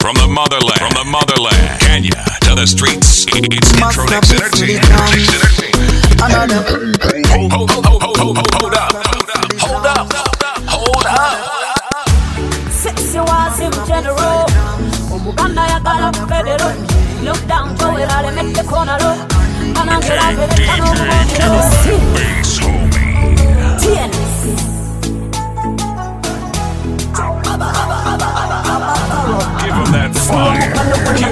From the motherland, Kenya to the streets, it's Intronex Entertainment. Hold up. Sexy was in general. Umuganda ya gala federal. Look down to it, I'll make the corner look. And I'm gonna be the Bass homie. Give him that fire. Give